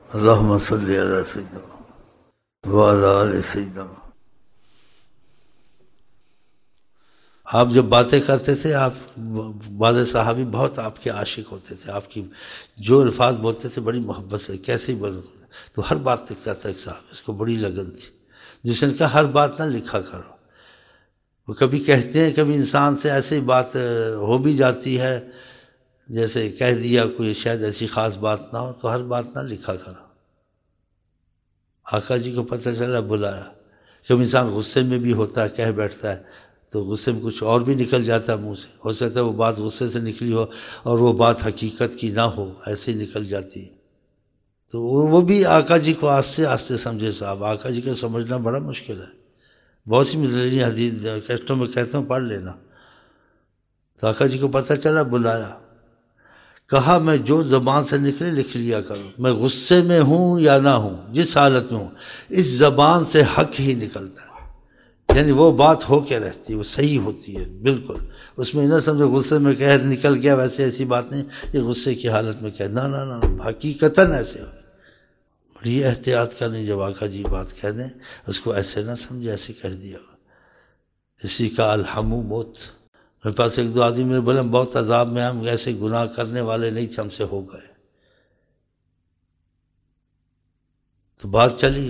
اللہم صلی علی سیدنا وعلی آل سیدنا۔ آپ جب باتیں کرتے تھے، آپ بعض صحابی بہت آپ کے عاشق ہوتے تھے، آپ کی جو الفاظ بولتے تھے بڑی محبت سے، کیسے بول تو ہر بات لکھتا تھا ایک صاحب، اس کو بڑی لگن تھی، جس نے کہا ہر بات نہ لکھا کرو۔ وہ کبھی کہتے ہیں کبھی انسان سے ایسی بات ہو بھی جاتی ہے، جیسے کہہ دیا کوئی شاید ایسی خاص بات نہ ہو، تو ہر بات نہ لکھا کرو۔ آقا جی کو پتہ چلا، بلایا۔ کبھی انسان غصے میں بھی ہوتا ہے، کہہ بیٹھتا ہے تو غصے میں کچھ اور بھی نکل جاتا ہے منہ سے، ہو سکتا ہے وہ بات غصے سے نکلی ہو اور وہ بات حقیقت کی نہ ہو، ایسے ہی نکل جاتی ہے۔ تو وہ بھی آقا جی کو آہستہ آہستہ سمجھے صاحب، آقا جی کو سمجھنا بڑا مشکل ہے۔ بہت سی مثالی حدیث کیسٹوں میں کہتا ہوں، پڑھ لینا۔ تو آقا جی کو پتہ چلا، بلایا، کہا میں جو زبان سے نکلے لکھ لیا کرو، میں غصے میں ہوں یا نہ ہوں، جس حالت میں ہوں، اس زبان سے حق ہی نکلتا ہے، یعنی وہ بات ہو کے رہتی ہے، وہ صحیح ہوتی ہے بالکل۔ اس میں نہ سمجھو غصے میں کہہ نکل گیا، ویسے ایسی بات نہیں، یہ غصے کی حالت میں کہہ، نہ نہ نہ، حقیقتاً ایسے ہو۔ بڑی احتیاط کرنی، جب آقا جی بات کہہ دیں اس کو ایسے نہ سمجھے، ایسے کہہ دیا۔ اسی کا الحمو موت۔ میرے پاس ایک دو آدمی میرے بولے بہت عذاب میں، ہم ایسے گناہ کرنے والے نہیں تھے، ہم سے ہو گئے۔ تو بات چلی،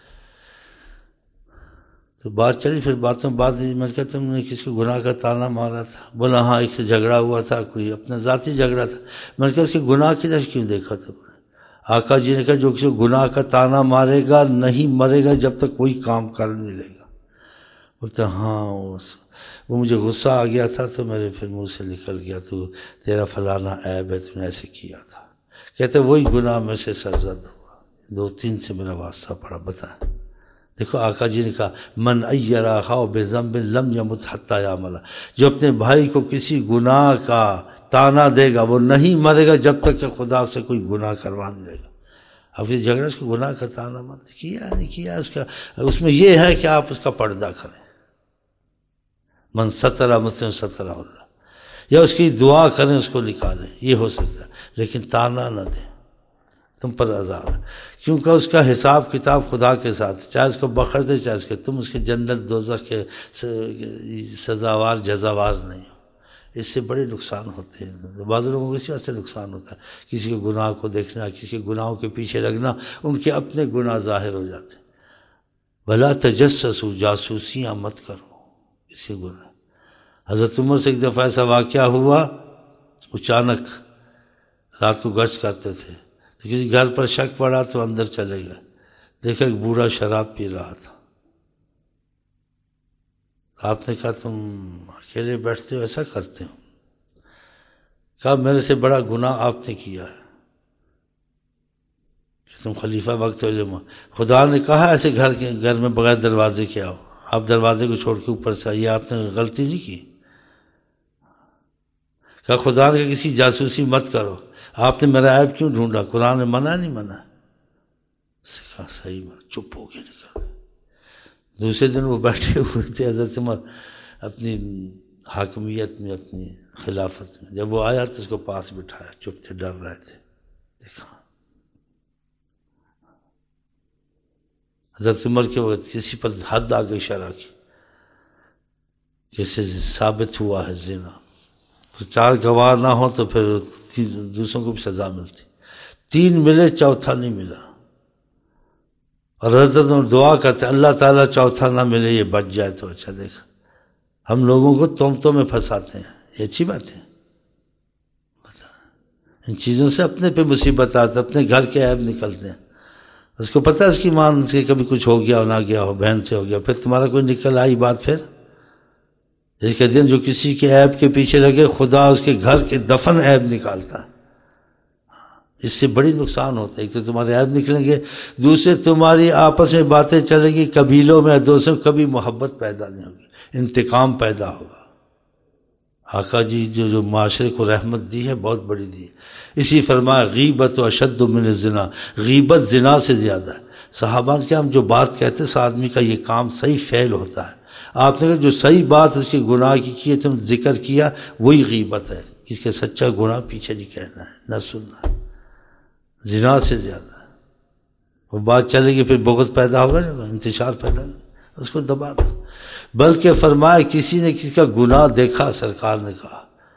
پھر باتوں بعد میں نے کہا تم نے کس کو گناہ کا تانا مارا تھا؟ بولا ہاں، ایک سے جھگڑا ہوا تھا، کوئی اپنا ذاتی جھگڑا تھا۔ میں نے کہا اس کے گناہ کی طرف کیوں دیکھا تم نے؟ آقا جی نے کہا جو کسی گناہ کا تانا مارے گا نہیں مرے گا جب تک کوئی کام کر نہیں لے گا۔ بولتا ہاں، وہ مجھے غصہ آ گیا تھا تو میرے پھر منہ سے نکل گیا، تو تیرا فلانا عیب ہے، تم نے ایسے کیا تھا۔ کہتے وہی گناہ میں سے سرزد ہوا، 2-3 سے میرا واسطہ پڑا۔ بتائیں، دیکھو آقا جی نے کہا من ایر اخاہ بذنب لم یمت حتی یعملہ، جو اپنے بھائی کو کسی گناہ کا تانا دے گا وہ نہیں مرے گا جب تک کہ خدا سے کوئی گناہ کروا نہیں لے گا۔ اب یہ جھگڑا اس کو گناہ کا تانا مت کیا نہیں کیا، اس میں یہ ہے کہ آپ اس کا پردہ کریں، من ستر مسلم ستر اللہ، یا اس کی دعا کریں، اس کو نکالیں، یہ ہو سکتا ہے، لیکن تانا نہ دیں تم پر عذاب ہے، کیونکہ اس کا حساب کتاب خدا کے ساتھ، چاہے اس کو بخر دے چاہے اس کے، تم اس کے جنت دوزخ کے سزاوار جزاوار نہیں ہو۔ اس سے بڑے نقصان ہوتے ہیں، بعض لوگوں کو اسی وجہ سے نقصان ہوتا ہے، کسی کے گناہ کو دیکھنا، کسی کے گناہوں کے پیچھے لگنا، ان کے اپنے گناہ ظاہر ہو جاتے ہیں۔ بھلا تجسسوا، جاسوسیاں مت کرو کسی کے گناہ۔ حضرت عمر سے ایک دفعہ ایسا واقعہ ہوا، اچانک رات کو گشت کرتے تھے تو کسی گھر پر شک پڑا تو اندر چلے گئے، دیکھا ایک بوڑھا شراب پی رہا تھا۔ آپ نے کہا تم اکیلے بیٹھتے ہو، ایسا کرتے ہو؟ کہا میرے سے بڑا گناہ آپ نے کیا ہے کہ تم خلیفہ وقت علم، خدا نے کہا ایسے گھر میں بغیر دروازے کے آؤ، آپ دروازے کو چھوڑ کے اوپر سے آئیے، آپ نے غلطی نہیں کی؟ کہا خدا نے کسی جاسوسی مت کرو، آپ نے میرا عیب کیوں ڈھونڈا؟ قرآن نے منع نہیں منع؟ کہا صحیح، چپ ہو کے نکل گئے۔ دوسرے دن وہ بیٹھے ہوئے تھے حضرت عمر اپنی حاکمیت میں، اپنی خلافت میں، جب وہ آیا تو اس کو پاس بٹھایا، چپ تھے، ڈر رہے تھے۔ دیکھا حضرت عمر کے وقت کسی پر حد آ گئی شرع کی، جیسے ثابت ہوا ہے زنا، تو 4 گواہ نہ ہو تو پھر دوسروں کو بھی سزا ملتی، 3 ملے چوتھا نہیں ملا، اور حضرت عمر دعا کرتے اللہ تعالیٰ چوتھا نہ ملے، یہ بچ جائے تو اچھا۔ دیکھا ہم لوگوں کو تہمتوں میں پھنساتے ہیں، یہ اچھی بات ہے؟ ان چیزوں سے اپنے پہ مصیبت آتی ہے، اپنے گھر کے عیب نکلتے ہیں۔ اس کو پتہ ہے اس کی ماں سے کبھی کچھ ہو گیا ہو نہ گیا ہو، بہن سے ہو گیا، پھر تمہارا کوئی نکل آئی بات، پھر یہ کہتے ہیں جو کسی کے عیب کے پیچھے لگے خدا اس کے گھر کے دفن عیب نکالتا ہے۔ اس سے بڑی نقصان ہوتا ہے، ایک تو تمہارے عیب نکلیں گے، دوسرے تمہاری آپس میں باتیں چلیں گی، قبیلوں میں دوستوں میں کبھی محبت پیدا نہیں ہوگی، انتقام پیدا ہوگا۔ آقا جی جو معاشرے کو رحمت دی ہے بہت بڑی دی ہے، اسی فرمایا غیبت و اشد من الزنا، غیبت زنا سے زیادہ ہے۔ صحابہ نے کہا ہم جو بات کہتے ہیں آدمی کا یہ کام صحیح فعل ہوتا ہے، آپ نے کہا جو صحیح بات اس کے گناہ کی ہے تم ذکر کیا وہی غیبت ہے، اس کے سچا گناہ پیچھے نہیں کہنا ہے نہ سننا ہے، زنا سے زیادہ ہے۔ وہ بات چلے گی پھر بغض پیدا ہوگا نا، انتشار پیدا ہوگا، اس کو دبا دو۔ بلکہ فرمائے کسی نے کسی کا گناہ دیکھا، سرکار نے کہا،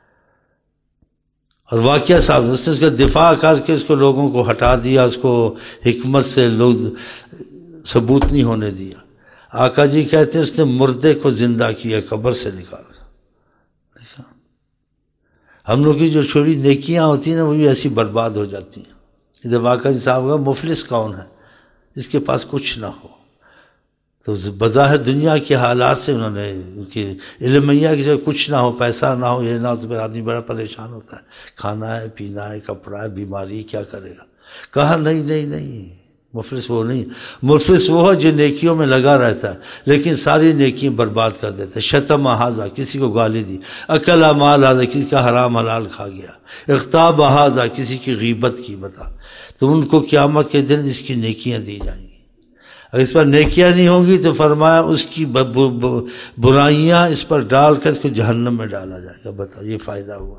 اور واقعہ صاحب اس نے اس کا دفاع کر کے اس کو لوگوں کو ہٹا دیا، اس کو حکمت سے لوگ ثبوت نہیں ہونے دیا۔ آقا جی کہتے ہیں اس نے مردے کو زندہ کیا، قبر سے نکالا۔ دیکھا ہم لوگ کی جو چھوٹی نیکیاں ہوتی ہیں نا وہ بھی ایسی برباد ہو جاتی ہیں۔ جب آقا جی صاحب کا مفلس کون ہے جس کے پاس کچھ نہ ہو؟ تو بظاہر دنیا کے حالات سے انہوں نے ان کی علمیہ کی جب کچھ نہ ہو، پیسہ نہ ہو، یہ نہ ہو تو پھر آدمی بڑا پریشان ہوتا ہے، کھانا ہے، پینا ہے، کپڑا ہے، بیماری، کیا کرے گا؟ کہا نہیں نہیں نہیں، مفلس وہ نہیں، مفلس وہ ہے جو نیکیوں میں لگا رہتا ہے لیکن ساری نیکیاں برباد کر دیتا ہے۔ شتم ہذا، کسی کو گالی دی، اکل مال ہذا، کسی کا حرام حلال کھا گیا، اغتاب ہذا، کسی کی غیبت کی، بتا تو ان کو قیامت کے دن اس کی نیکیاں دی جائیں گی۔ اگر اس پر نیکیاں نہیں ہوں گی تو فرمایا اس کی برائیاں اس پر ڈال کر اس کو جہنم میں ڈالا جائے گا۔ بتاؤ یہ فائدہ ہوا؟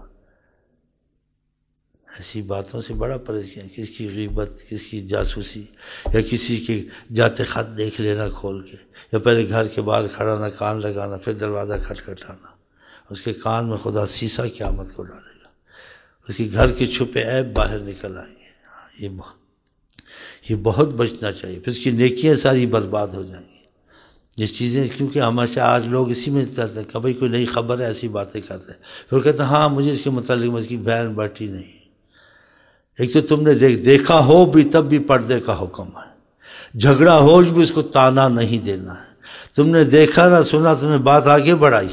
ایسی باتوں سے بڑا پریشان، کسی کی غیبت، کسی کی جاسوسی، یا کسی کے جاتے خط دیکھ لینا کھول کے، یا پہلے گھر کے باہر کھڑا نہ کان لگانا پھر دروازہ کھٹکھٹانا، اس کے کان میں خدا سیسا قیامت کو ڈالے گا، اس کے گھر کے چھپے عیب باہر نکل آئیں گے۔ یہ بہت بچنا چاہیے، پھر اس کی نیکیاں ساری برباد ہو جائیں گی۔ یہ چیزیں کیونکہ ہمیشہ آج لوگ اسی میں کرتے ہیں، کبھی کوئی نئی خبر ہے ایسی باتیں کرتے ہیں، پھر کہتے ہیں ہاں مجھے اس کے متعلق اس کی بہن بیٹھی نہیں۔ ایک تو تم نے دیکھا ہو بھی تب بھی پردے کا حکم ہے، جھگڑا ہو بھی اس کو تانا نہیں دینا ہے۔ تم نے دیکھا نہ سنا، تم نے بات آگے بڑھائی۔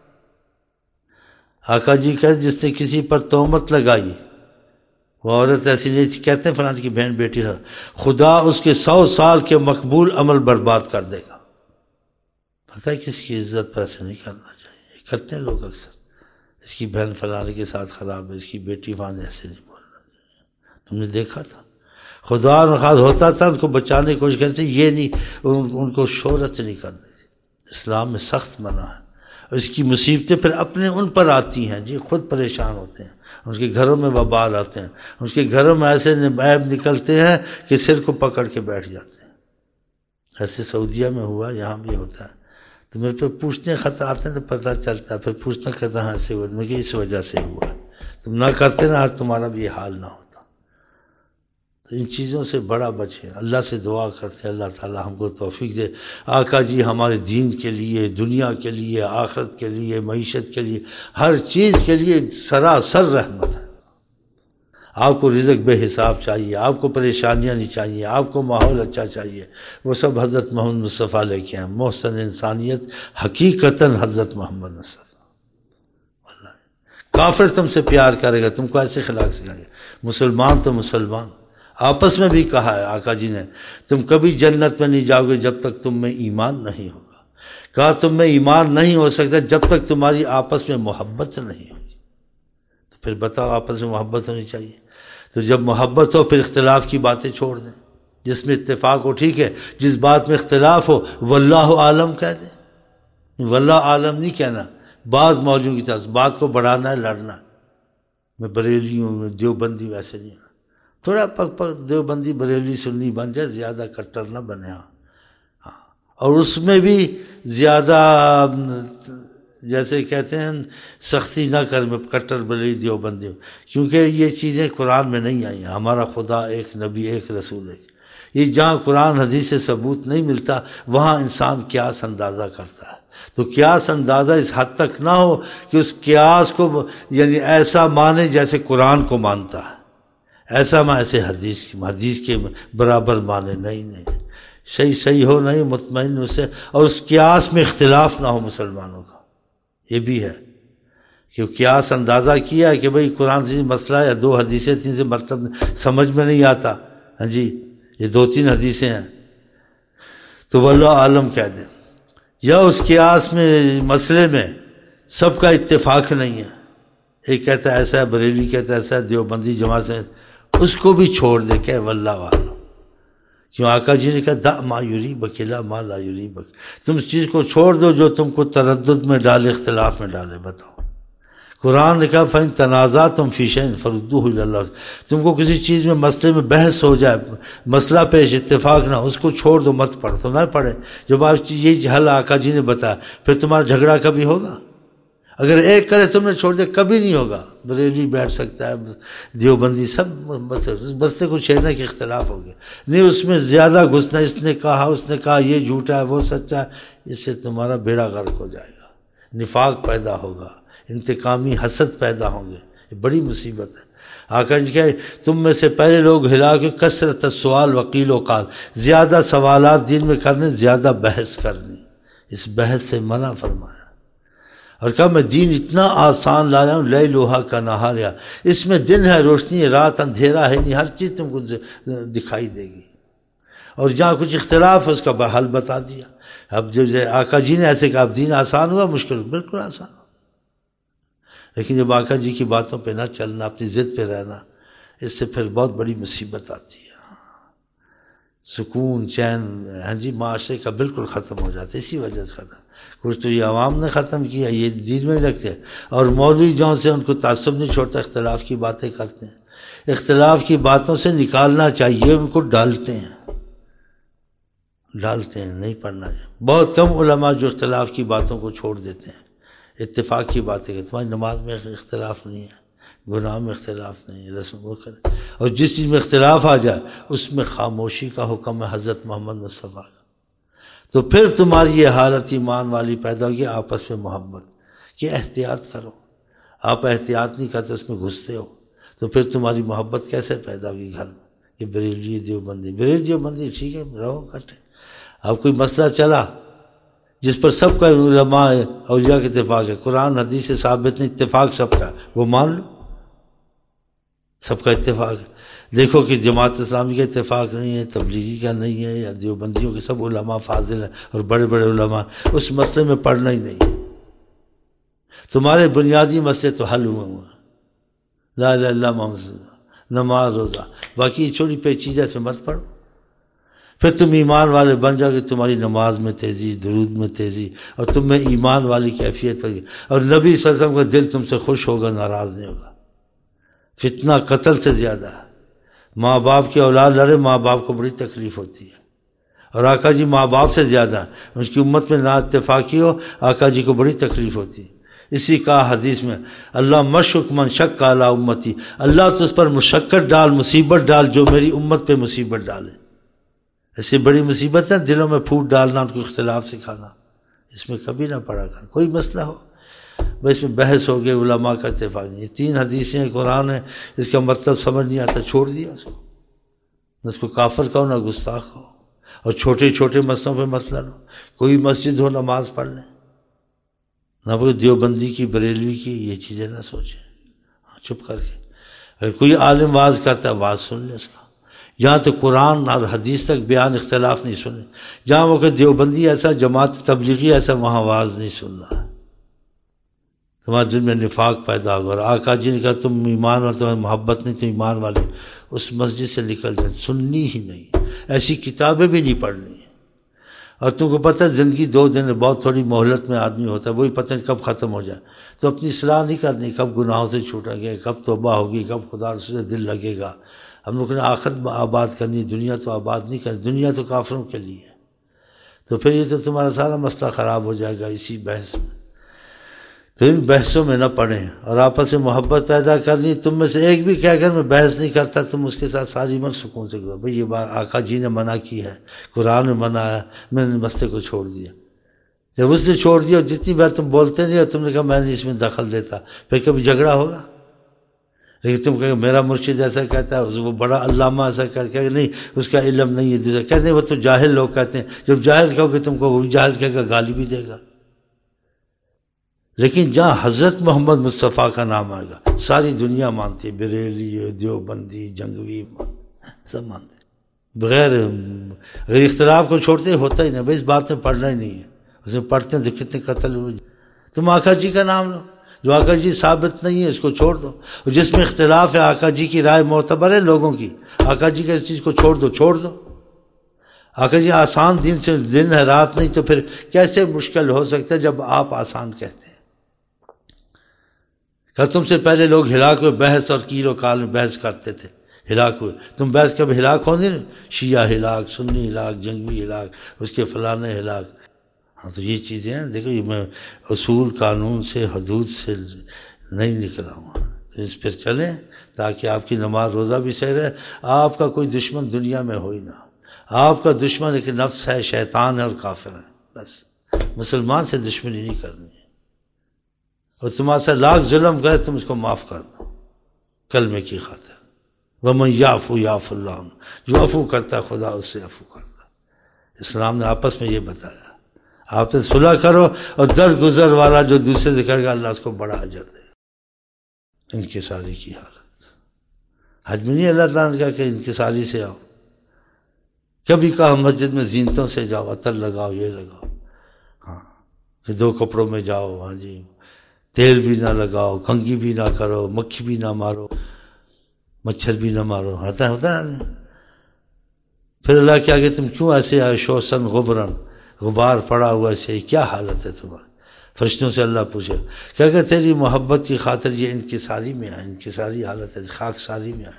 آقا جی کہتے جس نے کسی پر تہمت لگائی، وہ عورت ایسی نہیں تھی، کہتے ہیں فلاں کی بہن بیٹی تھا، خدا اس کے 100 سال کے مقبول عمل برباد کر دے گا۔ پتہ ہے کس کی عزت پر ایسے نہیں کرنا چاہیے، کرتے ہیں لوگ اکثر، اس کی بہن فلاں کے ساتھ خراب ہے، اس کی بیٹی فلاں، ایسے نہیں بولنا چاہیے۔ تم نے دیکھا تھا، خدا نخواست ہوتا تھا ان کو بچانے کی کوشش کرتے، یہ نہیں ان کو شہرت نہیں کرنی تھی۔ اسلام میں سخت منع ہے، اور اس کی مصیبتیں پھر اپنے ان پر آتی ہیں، جی خود پریشان ہوتے ہیں، اس کے گھروں میں وبال آتے ہیں، اس کے گھروں میں ایسے عیب نکلتے ہیں کہ سر کو پکڑ کے بیٹھ جاتے ہیں۔ ایسے سعودیہ میں ہوا، یہاں بھی ہوتا ہے، تو میرے پہ پوچھنے خط آتے ہیں تو پتہ چلتا ہے، پھر پوچھنا کہتا ہے ایسے ہوا، میں کہ اس وجہ سے ہوا، تم نہ کرتے نا آج تمہارا بھی یہ حال نہ ہوتا۔ تو ان چیزوں سے بڑا بچے، اللہ سے دعا کرتے ہیں اللہ تعالیٰ ہم کو توفیق دے۔ آقا جی ہمارے دین کے لیے، دنیا کے لیے، آخرت کے لیے، معیشت کے لیے، ہر چیز کے لیے سراسر رحمت ہے۔ آپ کو رزق بے حساب چاہیے، آپ کو پریشانیاں نہیں چاہیے، آپ کو ماحول اچھا چاہیے، وہ سب حضرت محمد مصطفیٰ لے کے ہیں۔ محسن انسانیت حقیقتاً حضرت محمد مصطفیٰ۔ کافر تم سے پیار کرے گا، تم کو ایسے اخلاق سکھائے گا، مسلمان تو مسلمان۔ آپس میں بھی کہا ہے آقا جی نے، تم کبھی جنت میں نہیں جاؤ گے جب تک تم میں ایمان نہیں ہوگا۔ کہا تم میں ایمان نہیں ہو سکتا جب تک تمہاری آپس میں محبت نہیں ہوگی۔ تو پھر بتاؤ آپس میں محبت ہونی چاہیے، تو جب محبت ہو پھر اختلاف کی باتیں چھوڑ دیں، جس میں اتفاق ہو ٹھیک ہے، جس بات میں اختلاف ہو واللہ عالم کہہ دیں، واللہ عالم نہیں کہنا۔ بعض مولویوں کی طرف بات کو بڑھانا ہے، لڑنا ہے، میں بریلی ہوں، میں دیوبندی، ویسے نہیں، تھوڑا پک دیوبندی بریلی سنی بن جائے، زیادہ کٹر نہ بنے۔ ہاں، اور اس میں بھی زیادہ جیسے کہتے ہیں سختی نہ کر، میں کٹر بریلی دیوبندی ہوں، کیونکہ یہ چیزیں قرآن میں نہیں آئی ہیں۔ ہمارا خدا ایک، نبی ایک، رسول ایک۔ یہ جہاں قرآن حدیث سے ثبوت نہیں ملتا وہاں انسان قیاس اندازہ کرتا ہے، تو قیاس اندازہ اس حد تک نہ ہو کہ اس قیاس کو یعنی ایسا مانے جیسے قرآن کو مانتا ہے، ایسا میں ایسے حدیث کے برابر مانے، نہیں، صحیح ہو، نہیں مطمئن اس سے، اور اس قیاس میں اختلاف نہ ہو مسلمانوں کا۔ یہ بھی ہے کہ قیاس اندازہ کیا ہے کہ بھئی قرآن سے مسئلہ یا 2 حدیثیں 3 سے مطلب سمجھ میں نہیں آتا، ہاں جی یہ 2-3 حدیثیں ہیں تو واللہ عالم کہہ دیں، یا اس قیاس میں مسئلے میں سب کا اتفاق نہیں ہے، ایک کہتا ہے ایسا ہے، بریلی کہتا ہے ایسا ہے، دیوبندی جماعت سے، اس کو بھی چھوڑ دے کہ واللہ عالم۔ کیوں آقا جی نے کہا دع ما یریبک الی ما لا یریبک، تم اس چیز کو چھوڑ دو جو تم کو تردد میں ڈالے، اختلاف میں ڈالے۔ بتاؤ قرآن نے کہا فَإِن تَنَازَعْتُمْ فِي شَيْءٍ فَرُدُّوهُ إِلَى اللَّهِ، تم کو کسی چیز میں مسئلے میں بحث ہو جائے، مسئلہ پیش اتفاق نہ، اس کو چھوڑ دو، مت پڑھو تو نہ پڑھے. جب آپ یہ حل آقا جی نے بتایا، پھر تمہارا جھگڑا کبھی ہوگا؟ اگر ایک کرے تم نے چھوڑ دیا کبھی نہیں ہوگا. بریلوی بیٹھ سکتا ہے، دیوبندی، سب مسئلے کو چھیڑنے کے اختلاف ہو گیا، نہیں اس میں زیادہ گھسنا، اس نے کہا یہ جھوٹا ہے وہ سچا ہے، اس سے تمہارا بیڑا غرق ہو جائے گا، نفاق پیدا ہوگا، انتقامی حسد پیدا ہوں گے، یہ بڑی مصیبت ہے. آقا جی کہ تم میں سے پہلے لوگ ہلا کے کثرت السؤال وقیل و قال، زیادہ سوالات دین میں کرنے، زیادہ بحث کرنی، اس بحث سے منع فرمایا. اور کہا میں دین اتنا آسان لایا ہوں، لیلھا کنہارھا، اس میں دن ہے روشنی ہے، رات اندھیرا ہے نہیں، ہر چیز تم کو دکھائی دے گی. اور جہاں کچھ اختلاف ہے اس کا حل بتا دیا. اب جب آقا جی نے ایسے کہا اب دین آسان ہوا مشکل؟ بالکل آسان ہوا. لیکن جب آقا جی کی باتوں پہ نہ چلنا، اپنی ضد پہ رہنا، اس سے پھر بہت بڑی مصیبت آتی ہے. سکون چین معاشرے کا بالکل ختم ہو جاتا ہے، اسی وجہ سے ختم. کچھ تو یہ عوام نے ختم کیا، یہ دین میں لگتے ہیں. اور مولوی جون سے ان کو تعصب نہیں چھوڑتا، اختلاف کی باتیں کرتے ہیں. اختلاف کی باتوں سے نکالنا چاہیے، ان کو ڈالتے ہیں، نہیں پڑھنا چاہیے. بہت کم علماء جو اختلاف کی باتوں کو چھوڑ دیتے ہیں، اتفاق کی باتیں کہ تمہاری نماز میں اختلاف نہیں ہے، گناہ میں اختلاف نہیں ہے، رسم وہ کرے. اور جس چیز میں اختلاف آ جائے اس میں خاموشی کا حکم ہے حضرت محمد مصطفیٰ کا. تو پھر تمہاری یہ حالت ایمان والی پیدا ہوگی، آپس میں محبت کہ احتیاط کرو. آپ احتیاط نہیں کرتے، اس میں گھستے ہو، تو پھر تمہاری محبت کیسے پیدا ہوگی گھر میں؟ یہ بریلوی دیوبندی ٹھیک ہے، رہو کٹے. اب کوئی مسئلہ چلا جس پر سب کا علماء اولیاء کے اتفاق ہے، قرآن حدیث سے ثابت نہیں، اتفاق سب کا، وہ مان لو، سب کا اتفاق ہے. دیکھو کہ جماعت اسلامی کا اتفاق نہیں ہے، تبلیغی کا نہیں ہے، یا دیوبندیوں کے سب علماء فاضل ہیں اور بڑے بڑے علماء، اس مسئلے میں پڑھنا ہی نہیں. تمہارے بنیادی مسئلے تو حل ہوئے ہیں، لا الہ الا اللہ محمد رسول اللہ، نماز روزہ، باقی چھوٹی پیچیدہ سے مت پڑھو. پھر تم ایمان والے بن جاؤ گے، تمہاری نماز میں تیزی، درود میں تیزی، اور تم میں ایمان والی کیفیت پڑے گی. اور نبی صلی اللہ علیہ وسلم کا دل تم سے خوش ہوگا، ناراض نہیں ہوگا. فتنہ قتل سے زیادہ ہے. ماں باپ کی اولاد لڑے، ماں باپ کو بڑی تکلیف ہوتی ہے. اور آقا جی ماں باپ سے زیادہ ہیں، اس کی امت میں نا اتفاقی ہو، آقا جی کو بڑی تکلیف ہوتی ہے. اسی کا حدیث میں اللہ مشک من شک علی امتی، اللہ تو اس پر مشقت ڈال، مصیبت ڈال جو میری امت پہ مصیبت ڈالے. ایسی بڑی مصیبت ہے دلوں میں پھوٹ ڈالنا، ان کو اختلاف سکھانا، اس میں کبھی نہ پڑا کر. کوئی مسئلہ ہو بس اس میں بحث ہو گئی، علماء کا اتفاق نہیں. 3 حدیثیں قرآن ہیں، اس کا مطلب سمجھ نہیں آتا، چھوڑ دیا اس کو. نہ اس کو کافر کہو نہ گستاخ کہو. اور چھوٹے چھوٹے مسئلوں پہ مسئلہ لو، کوئی مسجد ہو نماز پڑھ لیں، نہ کوئی دیوبندی کی بریلوی کی یہ چیزیں نہ سوچیں. چپ کر کے اگر کوئی عالم واز کرتا ہے واز سن لیں اس کا. جہاں تو قرآن اور حدیث تک بیان اختلاف نہیں سنے، جہاں وہ کہ دیوبندی ایسا، جماعت تبلیغی ایسا، وہاں واز نہیں سننا ہے. تمہارے دل میں نفاق پیدا ہوگا. اور آقا جی نے کہا تم ایمان والے، تمہیں محبت نہیں، تم ایمان والے، اس مسجد سے نکل جائیں. سننی ہی نہیں، ایسی کتابیں بھی نہیں پڑھنی. اور تم کو پتہ ہے زندگی 2 دن ہے، بہت تھوڑی مہلت میں آدمی ہوتا ہے، وہی پتہ نہیں کب ختم ہو جائے. تو اپنی اصلاح نہیں کرنی، کب گناہوں سے چھوٹیں گے، کب توبہ ہوگی، کب خدا رسول سے دل لگے گا. ہم لوگوں نے آخرت آباد کرنی، دنیا تو آباد نہیں کرنی. دنیا تو کافروں کے لیے. تو پھر یہ تو تمہارا سارا مسئلہ خراب ہو جائے گا اسی بحث میں. تو ان بحثوں میں نہ پڑیں، اور آپس میں محبت پیدا کرنی. تم میں سے ایک بھی کہہ کر میں بحث نہیں کرتا، تم اس کے ساتھ ساری عمر سکون سے گزارو. بھئی یہ بات آقا جی نے منع کی ہے، قرآن نے منع ہے، میں نے مسئلے کو چھوڑ دیا. جب اس نے چھوڑ دیا، جتنی بار تم بولتے نہیں، اور تم نے کہا میں نہیں اس میں دخل دیتا، پھر کبھی جھگڑا ہوگا. لیکن تم کہے میرا مرشد ایسا کہتا ہے، وہ بڑا علامہ ایسا کہتا ہے، نہیں اس کا علم نہیں ہے. دوسرا کہتے ہیں وہ تو جاہل لوگ کہتے ہیں. جب جاہل کہو گے تم کو وہ بھی جاہل کہے گا، گالی بھی دے گا. لیکن جہاں حضرت محمد مصطفیٰ کا نام آئے گا ساری دنیا مانتی ہے، بریلی، دیوبندی، جنگوی، سب مانتے ہیں. بغیر اگر اختلاف کو چھوڑتے ہوتا ہی نہیں. بھائی اس بات میں پڑھنا ہی نہیں ہے، اس میں پڑھتے ہیں تو کتنے قتل ہوئے. تم آقا جی کا نام لو، جو آقا جی ثابت نہیں ہے اس کو چھوڑ دو. اور جس میں اختلاف ہے آقا جی کی رائے معتبر ہے لوگوں کی، آقا جی کا اس چیز کو چھوڑ دو. آقا جی آسان دن سے دن ہے، رات نہیں، تو پھر کیسے مشکل ہو سکتا ہے جب آپ آسان کہتے ہیں. کہ تم سے پہلے لوگ ہلاک ہوئے، بحث اور کیل و کال میں بحث کرتے تھے، ہلاک ہوئے، تم بحث کب ہلاک ہونے، شیعہ ہلاک، سنی ہلاک، جنگی ہلاک، اس کے فلانے ہلاک. ہاں تو یہ چیزیں ہیں. دیکھو یہ میں اصول قانون سے حدود سے نہیں نکلا ہوں، تو اس پہ چلیں تاکہ آپ کی نماز روزہ بھی صحیح رہے. آپ کا کوئی دشمن دنیا میں ہو ہی نہ، آپ کا دشمن ایک نفس ہے، شیطان ہے اور کافر ہے، بس. مسلمان سے دشمنی نہیں کرنی ہے، اور تمہارے سے لاکھ ظلم کرے تم اس کو معاف کر دو کلمے کی خاطر. وَمَن يَعْفُ يَعْفُ اللَّهُ عَنْهُ، جو عفو کرتا ہے خدا اس سے عفو کرتا ہے. اسلام نے آپس میں یہ بتایا، آپ نے صلح کرو، اور درگزر والا جو دوسرے سے کرے گا اللہ اس کو بڑا اجر دے. انکساری کی حالت، حج میں نہیں اللہ تعالیٰ نے کہا کہ انکساری سے آؤ. کبھی کہا مسجد میں زینتوں سے جاؤ، عطر لگاؤ، یہ لگاؤ، ہاں کہ دو کپڑوں میں جاؤ، ہاں جی تیل بھی نہ لگاؤ، کنگھی بھی نہ کرو، مکھی بھی نہ مارو، مچھر بھی نہ مارو. ہوتا ہے نا. پھر اللہ کیا کہ تم کیوں ایسے آئے، شوسن غبرن، غبار پڑا ہوا ایسے، کیا حالت ہے تمہاری. فرشتوں سے اللہ پوچھے کیا کہ تیری محبت کی خاطر یہ انکساری میں آئے، انکساری حالت ہے، خاک ساری میں آئے.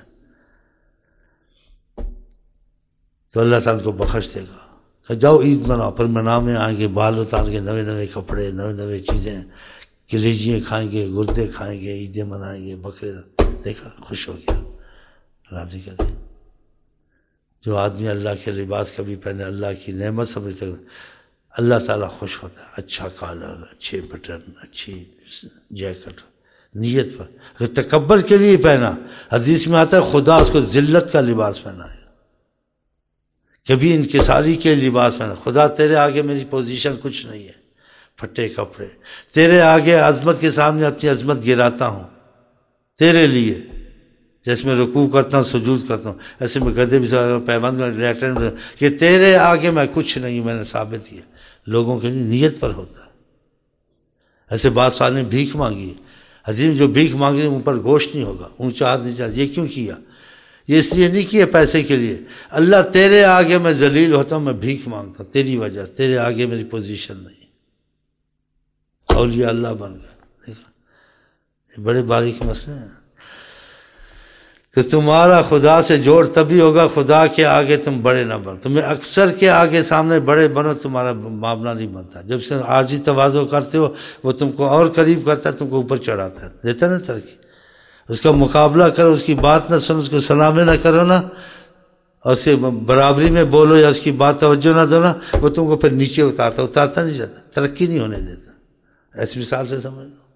تو اللہ تعالیٰ کو بخش دے گا کہ جاؤ عید مناؤ. پھر منا میں آئیں گے، بال اتار کے، نئے نئے کپڑے، نئے نئے چیزیں، کلیجیاں کھائیں گے، گردے کھائیں گے، عیدیں منائیں گے، بکرے. دیکھا خوش ہو گیا، راضی کر دیا. جو آدمی اللہ کے لباس کبھی پہنے، اللہ کی نعمت سمجھتے، اللہ تعالیٰ خوش ہوتا ہے. اچھا کالر، اچھے بٹن، اچھی جیکٹ، نیت پر. اگر تکبر کے لیے پہنا، حدیث میں آتا ہے خدا اس کو ذلت کا لباس پہنائے. کبھی انکساری کے لباس پہنا، خدا تیرے آگے میری پوزیشن کچھ نہیں ہے، پھٹے کپڑے، تیرے آگے عظمت کے سامنے اپنی عظمت گراتا ہوں تیرے لیے. جیسے میں رکوع کرتا ہوں، سجود کرتا ہوں، ایسے میں گدھے بھی پیبند کہ تیرے آگے میں کچھ نہیں، میں نے ثابت کیا. لوگوں کے لیے نیت پر ہوتا ہے. ایسے بعض سال نے بھیک مانگی، حدیث جو بھیک مانگی ان پر گوشت نہیں ہوگا، اونچا ہاتھ نہیں چاہیے. یہ کیوں کیا؟ یہ اس لیے نہیں کیا پیسے کے لیے. اللہ تیرے آگے میں ذلیل ہوتا ہوں، میں بھیک مانگتا ہوں تیری وجہ سے، تیرے آگے میری پوزیشن نہیں. اولیاء اللہ بن گئے. دیکھا یہ بڑے باریک مسئلے ہیں. تو تمہارا خدا سے جوڑ تبھی ہوگا، خدا کے آگے تم بڑے نہ بنو. تمہیں اکثر کے آگے سامنے بڑے بنو، تمہارا معاملہ نہیں بنتا. جب سے عارضی تواضع کرتے ہو وہ تم کو اور قریب کرتا ہے، تم کو اوپر چڑھاتا ہے، دیتا نا ترقی. اس کا مقابلہ کرو، اس کی بات نہ سنو، اس کو سلام نہ کرو نا، اور اس کے برابری میں بولو یا اس کی بات توجہ نہ دو نا، وہ تم کو پھر نیچے اتارتا نہیں جاتا، ترقی نہیں ہونے دیتا. ایسی مثال سے سمجھ لو.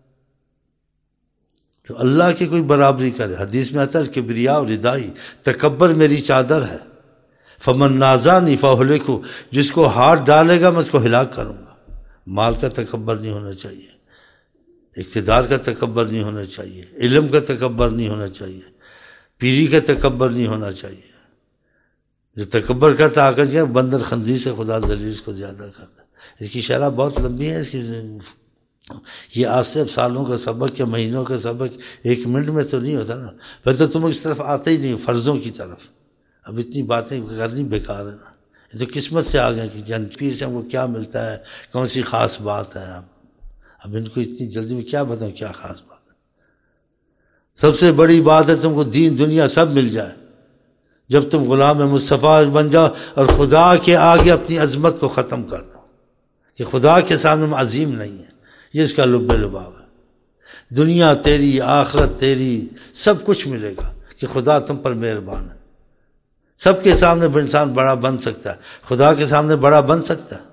تو اللہ کی کوئی برابری کرے. حدیث میں آتا ہے کبریا ردائی، تکبر میری چادر ہے. فمن نازعنی فاہلکہ، جس کو ہاتھ ڈالے گا میں اس کو ہلاک کروں گا. مال کا تکبر نہیں ہونا چاہیے، اقتدار کا تکبر نہیں ہونا چاہیے، علم کا تکبر نہیں ہونا چاہیے، پیری کا تکبر نہیں ہونا چاہیے. جو تکبر کرتا آ کر کے بندر خندی سے خدا ذلیل اس کو زیادہ کرتا. اس کی شرح بہت لمبی ہے. اس کی یہ آج سے سالوں کا سبق یا مہینوں کا سبق ایک منٹ میں تو نہیں ہوتا نا. پھر تو تم اس طرف آتے ہی نہیں فرضوں کی طرف. اب اتنی باتیں کرنی بیکار ہے نا. یہ تو قسمت سے آ گئے کہ جن پیر سے ہم کو کیا ملتا ہے، کون سی خاص بات ہے. اب ان کو اتنی جلدی میں کیا بتاؤں کیا خاص بات ہے. سب سے بڑی بات ہے تم کو دین دنیا سب مل جائے جب تم غلام مصطفیٰ بن جاؤ اور خدا کے آگے اپنی عظمت کو ختم کر دو کہ خدا کے سامنے ہم عظیم نہیں ہیں. یہ اس کا لب لباب ہے. دنیا تیری، آخرت تیری، سب کچھ ملے گا کہ خدا تم پر مہربان ہے. سب کے سامنے انسان بڑا بن سکتا ہے، خدا کے سامنے بڑا بن سکتا ہے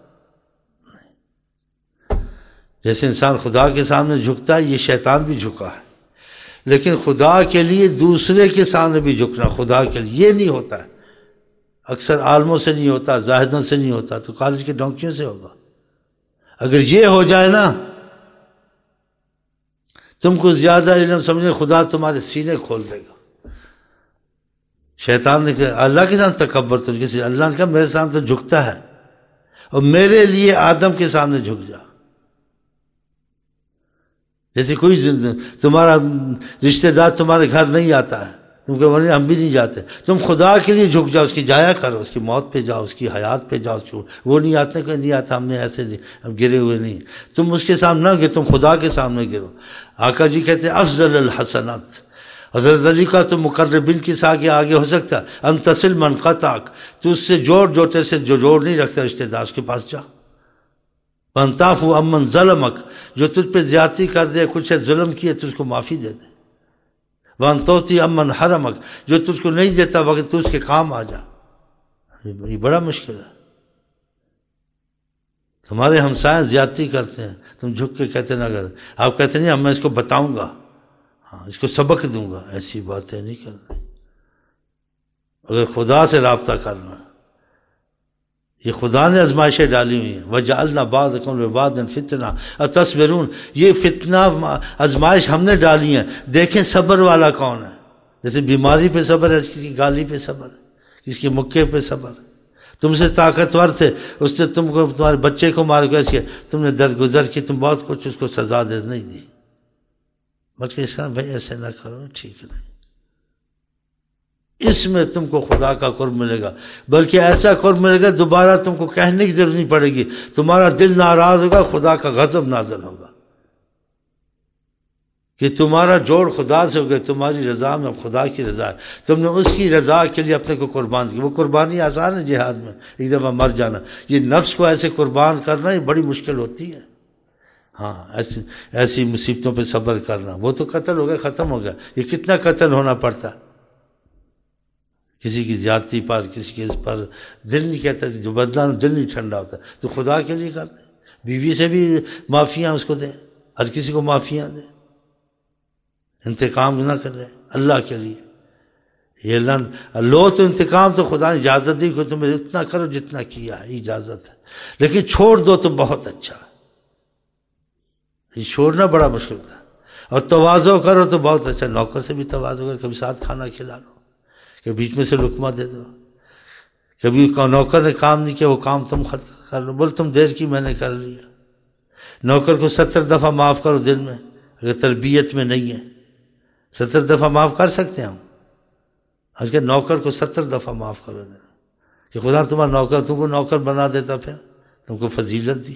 نہیں. جیسے انسان خدا کے سامنے جھکتا ہے، یہ شیطان بھی جھکا ہے. لیکن خدا کے لیے دوسرے کے سامنے بھی جھکنا خدا کے لیے یہ نہیں ہوتا ہے. اکثر عالموں سے نہیں ہوتا، زاہدوں سے نہیں ہوتا، تو کالج کے ڈونکیوں سے ہوگا. اگر یہ ہو جائے نا، تم کو زیادہ علم سمجھے، خدا تمہارے سینے کھول دے گا. شیطان نے کہا اللہ کے سامنے تکبر تو کسی، اللہ نے کہا میرے سامنے تو جھکتا ہے، اور میرے لیے آدم کے سامنے جھک جا. جیسے کوئی تمہارا رشتہ دار تمہارے گھر نہیں آتا ہے، تم کہ ورنہ ہم بھی نہیں جاتے. تم خدا کے لیے جھک جاؤ، اس کی جایا کرو، اس کی موت پہ جاؤ، اس کی حیات پہ جاؤ. وہ نہیں آتے کہ نہیں آتا، ہم نے ایسے نہیں، ہم گرے ہوئے نہیں. تم اس کے سامنے نہ گرو، تم خدا کے سامنے گرو. آقا جی کہتے ہیں افضل الحسنات. حضرت علی کا تو مقربین کے ساتھ آگے ہو سکتا ان تصل من قطعک، تو اس سے جوڑ سے جو جوڑ نہیں رکھتا رشتہ دار، اس کے پاس جا. وانتعفو عمن ظلمک، جو تجھ پہ زیادتی کر دے، کچھ ظلم کیے تو اس کو معافی دے دے. وان تعطی عمن حرمک، جو تجھ کو نہیں دیتا وقت تو اس کے کام آ جا. یہ بڑا مشکل ہے. تمہارے ہمسائے زیادتی کرتے ہیں، تم جھک کے کہتے نہ کر. آپ کہتے نہیں میں اس کو بتاؤں گا، ہاں اس کو سبق دوں گا. ایسی باتیں نہیں کرنی. اگر خدا سے رابطہ کرنا، یہ خدا نے آزمائشیں ڈالی ہوئی ہیں. وَجَعَلْنَا بَعْضَكُمْ لِبَعْضٍ فِتْنَةً أَتَصْبِرُونَ، یہ فتنہ آزمائش ہم نے ڈالی ہیں. دیکھیں صبر والا کون ہے. جیسے بیماری پہ صبر ہے، کسی کی گالی پہ صبر ہے، کسی کے مکے پہ صبر. تم سے طاقتور تھے، اس نے تم کو تمہارے بچے کو مار کے تم نے درگزر کی، تم بہت کچھ اس کو سزا دے نہیں دی. بلکہ اسلام بھائی ایسے نہ کرو، ٹھیک نہیں. اس میں تم کو خدا کا قرب ملے گا، بلکہ ایسا قرب ملے گا دوبارہ تم کو کہنے کی ضرورت نہیں پڑے گی. تمہارا دل ناراض ہوگا، خدا کا غضب نازل ہوگا کہ تمہارا جوڑ خدا سے ہو گیا. تمہاری رضا میں اب خدا کی رضا ہے، تم نے اس کی رضا کے لیے اپنے کو قربان کیا. وہ قربانی آسان ہے جہاد میں، ایک دفعہ مر جانا. یہ نفس کو ایسے قربان کرنا یہ بڑی مشکل ہوتی ہے. ہاں ایسی مصیبتوں پہ صبر کرنا. وہ تو قتل ہو گیا، ختم ہو گیا. یہ کتنا قتل ہونا پڑتا، کسی کی زیادتی پر، کسی کے اس پر دل نہیں کہتا، جو بدلہ دل نہیں ٹھنڈا ہوتا. تو خدا کے لیے کر دے. بیوی سے بھی معافیاں اس کو دے، ہر کسی کو معافیاں دے. انتقام نہ کرے اللہ کے لیے. یہ لو تو انتقام تو خدا نے اجازت دی کہ تم اتنا کرو جتنا کیا ہے، اجازت ہے. لیکن چھوڑ دو تو بہت اچھا. یہ چھوڑنا بڑا مشکل تھا. اور تواضع کرو تو بہت اچھا. نوکر سے بھی تواضع کرو، کبھی ساتھ کھانا کھلا لو، کہ بیچ میں سے لقمہ دے دو. کبھی نوکر نے کام نہیں کیا، وہ کام تم خود کر لو. بول تم دیر کی، میں نے کر لیا. نوکر کو 70 دفعہ معاف کرو دن میں، اگر تربیت میں نہیں ہے. 70 دفعہ معاف کر سکتے ہیں ہم. ہر کہ نوکر کو 70 دفعہ معاف کرو دینا کہ خدا تمہارا نوکر، تم کو نوکر بنا دیتا، پھر تم کو فضیلت دی.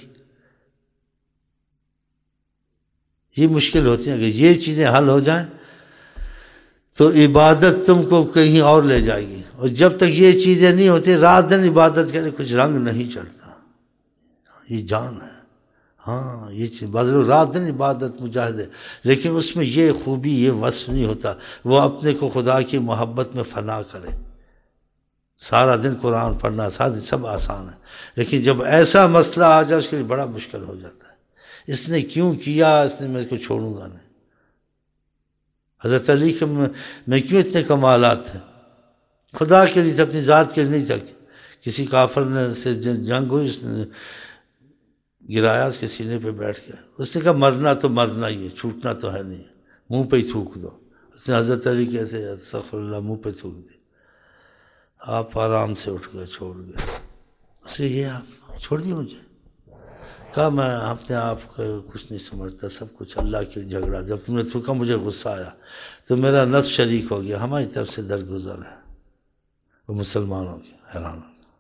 یہ مشکل ہوتی ہیں. اگر یہ چیزیں حل ہو جائیں تو عبادت تم کو کہیں اور لے جائے گی. اور جب تک یہ چیزیں نہیں ہوتی، رات دن عبادت کے لیے کچھ رنگ نہیں چڑھتا. یہ جان ہے. ہاں یہ چیز بدلو، رات دن عبادت مجاہدے، لیکن اس میں یہ خوبی، یہ وصف نہیں ہوتا. وہ اپنے کو خدا کی محبت میں فنا کرے. سارا دن قرآن پڑھنا، سارا دن سب آسان ہے، لیکن جب ایسا مسئلہ آ جائے اس کے لیے بڑا مشکل ہو جاتا ہے. اس نے کیوں کیا، اس نے میں کو چھوڑوں گا نہیں. حضرت علی کے میں کیوں اتنے کمالات ہیں؟ خدا کے لیے، اپنی ذات کے لیے نہیں تھا. کسی کافر نے سے جنگ ہوئی، اس نے گرایا اس کے سینے پہ بیٹھ کے. اس نے کہا مرنا تو مرنا ہی ہے، چھوٹنا تو ہے نہیں، منہ پہ ہی تھوک دو. اس نے حضرت علی کیسے استغفر اللہ منہ پہ تھوک دی. آپ آرام سے اٹھ گئے، چھوڑ گئے. اسے یہ آپ چھوڑ دیے مجھے. کہا میں اپنے آپ کو کچھ نہیں سمجھتا، سب کچھ اللہ کے جھگڑا. جب تم نے تھوکا مجھے غصہ آیا تو میرا نفس شریک ہو گیا. ہماری طرف سے درگزر ہے. وہ مسلمانوں کے حیران ہو گیا.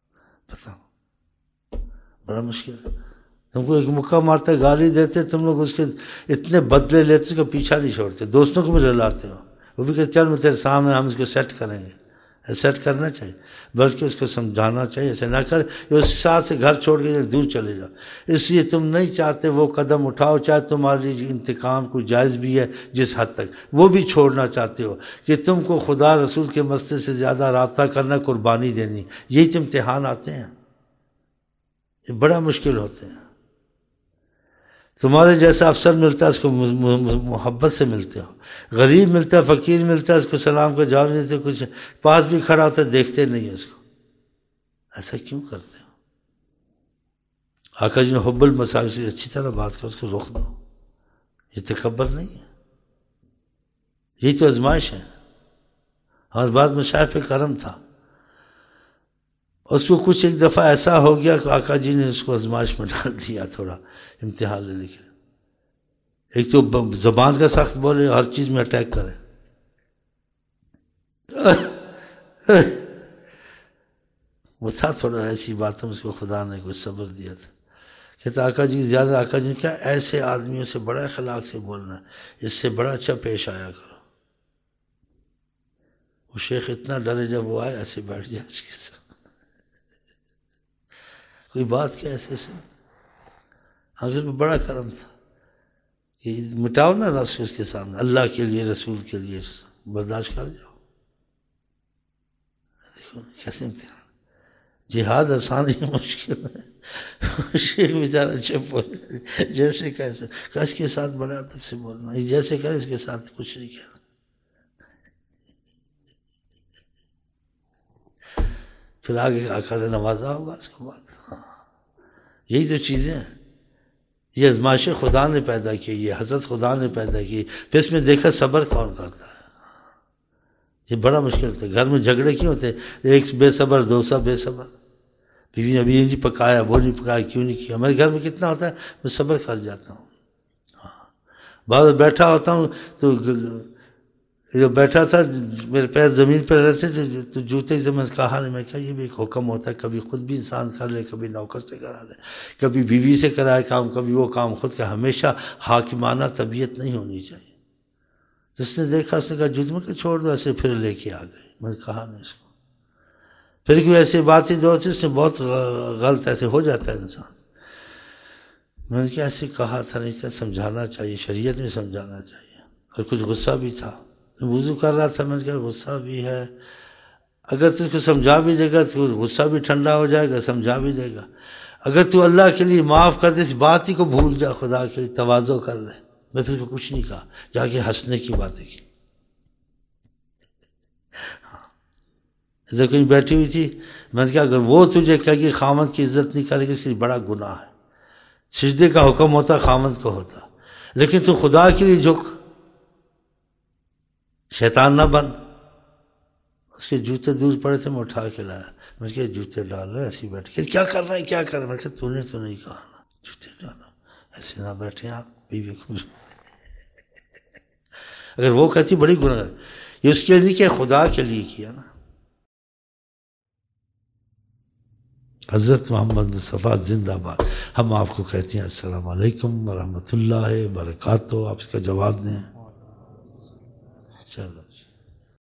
بتاؤ بڑا مشکل ہے. تم کو ایک مکہ مارتے، گالی دیتے، تم لوگ اس کے اتنے بدلے لیتے کہ پیچھا نہیں چھوڑتے. دوستوں کو بھی رلاتے ہو، وہ بھی کہتے چل میں تیرے سامنے، ہم اس کو سیٹ کریں گے. سیٹ کرنا چاہیے، بلکہ اس کو سمجھانا چاہیے. ایسے نہ کر اس ساتھ سے گھر چھوڑ کے دور چلے جاؤ. اس لیے تم نہیں چاہتے وہ قدم اٹھاؤ، چاہے تمہاری انتقام کو جائز بھی ہے جس حد تک، وہ بھی چھوڑنا چاہتے ہو کہ تم کو خدا رسول کے مسئلے سے زیادہ رابطہ کرنا، قربانی دینی. یہی تو امتحان آتے ہیں، یہ بڑا مشکل ہوتے ہیں. تمہارے جیسا افسر ملتا ہے اس کو محبت سے ملتے ہو. غریب ملتا ہے، فقیر ملتا ہے، اس کو سلام کا جواب نہیں دیتے. کچھ پاس بھی کھڑا ہوتا ہے دیکھتے نہیں اس کو. ایسا کیوں کرتے ہو؟ آقا جی نے حب المساجد سے اچھی طرح بات کر، اس کو رخ دو. یہ تکبر نہیں ہے، یہی تو آزمائش ہے. اور بعد میں شاہ پہ کرم تھا، اس کو کچھ ایک دفعہ ایسا ہو گیا کہ آقا جی نے اس کو آزمائش میں ڈال دیا، تھوڑا امتحان لینے کے. ایک تو زبان کا سخت بولے، ہر چیز میں اٹیک کرے. وہ تھا تھوڑا ایسی باتوں اس کو خدا نے کوئی صبر دیا تھا. کہتا آقا جی زیادہ، آقا جی نے کہا ایسے آدمیوں سے بڑا اخلاق سے بولنا ہے، اس سے بڑا اچھا پیش آیا کرو. وہ شیخ اتنا ڈرے جب وہ آئے ایسے بیٹھ جائے اس کے ساتھ. کوئی بات کیا ایسے سے؟ اس میں بڑا کرم تھا کہ مٹاؤ نا نفس اس کے سامنے، اللہ کے لیے رسول کے لیے برداشت کر جاؤ. دیکھو کیسے امتحان. جہاد آسان ہی مشکل ہے. شیخ بیچارہ چپ ہو جیسے کیسے کس کے ساتھ بڑا ادب سے بولنا، جیسے کرے اس کے ساتھ کچھ نہیں کہنا. پھر آگے آقا نے نوازا ہوگا اس کے بعد. ہاں یہی تو چیزیں ہیں. یہ ازمائش خدا نے پیدا کی، یہ حسد خدا نے پیدا کی. پھر اس میں دیکھا صبر کون کرتا ہے. یہ بڑا مشکل ہوتا ہے. گھر میں جھگڑے کیوں ہوتے ہیں؟ ایک بے صبر، دوسرا بے صبر. بیوی نے ابھی نہیں پکایا، وہ نہیں پکایا، کیوں نہیں کیا. ہمارے گھر میں کتنا ہوتا ہے، میں صبر کر جاتا ہوں. ہاں بعد بیٹھا ہوتا ہوں تو جو بیٹھا تھا میرے پیر زمین پر رہتے تھے تو جوتے سے میں کہا نہیں. میں کہا یہ بھی ایک حکم ہوتا ہے، کبھی خود بھی انسان کر لے، کبھی نوکر سے کرا لے، کبھی بیوی سے کرائے کام، کبھی وہ کام خود کا. ہمیشہ حاکمانہ طبیعت نہیں ہونی چاہیے. جس نے دیکھا اس نے کہا جوت میں کہ چھوڑ دو ایسے، پھر لے کے آ گئے. میں نے کہا نہیں اس کو. پھر کوئی ایسی بات ہی دو اس نے بہت غلط ایسے ہو جاتا ہے انسان. میں نے کہا ایسے کہا تھا نہیں تھا، سمجھانا چاہیے، شریعت میں سمجھانا چاہیے. اور کچھ غصہ بھی تھا، وضو کر رہا تھا. میں نے کہا غصہ بھی ہے، اگر تو اس کو سمجھا بھی دے گا تو غصہ بھی ٹھنڈا ہو جائے گا، سمجھا بھی دے گا. اگر تو اللہ کے لیے معاف کر دے، اس بات ہی کو بھول جا، خدا کے لیے تواضع کر لے. میں پھر کچھ نہیں کہا، جا کے ہنسنے کی باتیں کی. ادھر کہیں بیٹھی ہوئی تھی. میں نے کہا اگر وہ تجھے کہے کہ خامد کی عزت نہیں کرے گی، اس کے بڑا گناہ ہے. سجدے کا حکم ہوتا خامد کو ہوتا، لیکن تو خدا کے لیے جھک، شیطان نہ بن. اس کے جوتے دور پڑے تھے، میں اٹھا کے لایا. میں نے کہا جوتے ڈال رہا ہے ایسے ہی بیٹھ کے. کیا کر رہا ہے، کیا کر رہا ہے؟ میں نے کہا تو نے تو نہیں کہا نا جوتے ڈالا، ایسے نہ بیٹھے آپ بیوی کو. اگر وہ کہتی بڑی گناہ ہے. یہ اس کے لیے نہیں کیا، خدا کے لیے کیا نا. حضرت محمد مصطفیٰ زندہ باد. ہم آپ کو کہتے ہیں السلام علیکم ورحمۃ اللہ وبرکاتہ. آپ اس کا جواب دیں. چلو.